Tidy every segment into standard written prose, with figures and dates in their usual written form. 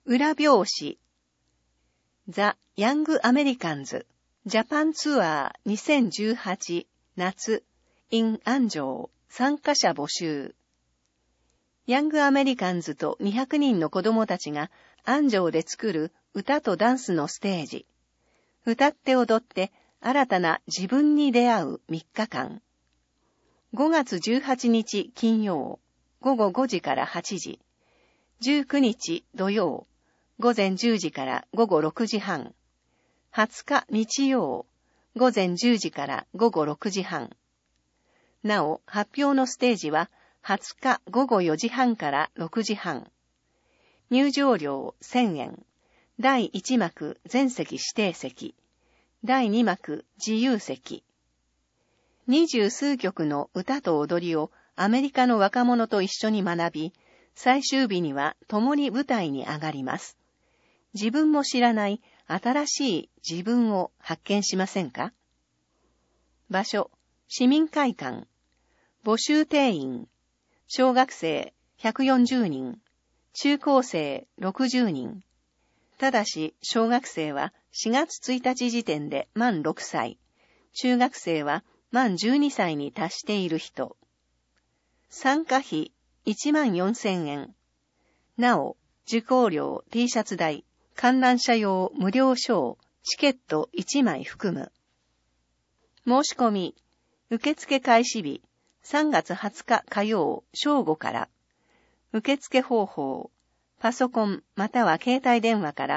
裏表紙。ザ・ヤング・アメリカンズ、ジャパンツアー2018夏、in 安城、参加者募集。ヤング・アメリカンズと200人の子供たちが安城で作る歌とダンスのステージ。歌って踊って新たな自分に出会う3日間。5月18日金曜、午後5時から8時。19日土曜、午前10時から午後6時半。20日日曜、午前10時から午後6時半。なお、発表のステージは20日午後4時半から6時半。入場料1000円。第1幕全席指定席。第2幕自由席。20数曲の歌と踊りをアメリカの若者と一緒に学び、最終日には共に舞台に上がります。自分も知らない新しい自分を発見しませんか？場所、市民会館。募集定員、小学生140人、中高生60人。ただし、小学生は4月1日時点で満6歳、中学生は満12歳に達している人。参加費14,000円。なお、受講料 T シャツ代、観覧車用無料ショー、チケット1枚含む。申し込み、受付開始日、3月20日火曜正午から。受付方法、パソコンまたは携帯電話から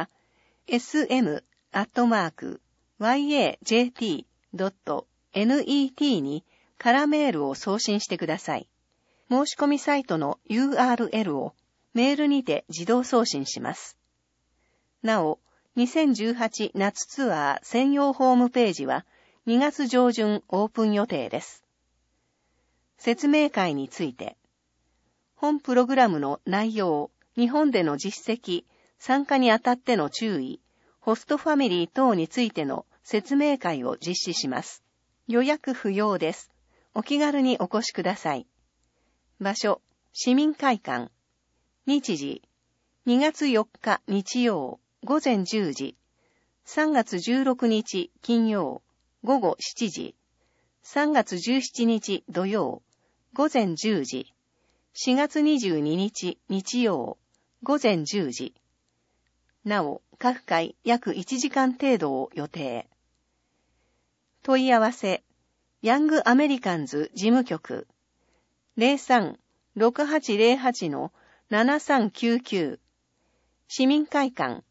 sm@yajt.net に空メールを送信してください。申し込みサイトの URL をメールにて自動送信します。なお、2018夏ツアー専用ホームページは2月上旬オープン予定です。説明会について、本プログラムの内容、日本での実績、参加にあたっての注意、ホストファミリー等についての説明会を実施します。予約不要です。お気軽にお越しください。場所、市民会館。日時、2月4日日曜、午前10時。3月16日金曜、午後7時。3月17日土曜、午前10時。4月22日日曜、午前10時。なお、各回約1時間程度を予定。問い合わせ、ヤングアメリカンズ事務局。03-6808-7399。市民会館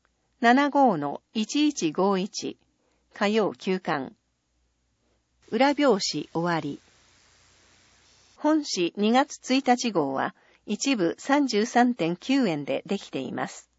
75-1151。火曜休館。裏表紙終わり。本誌2月1日号は一部 33.9 円でできています。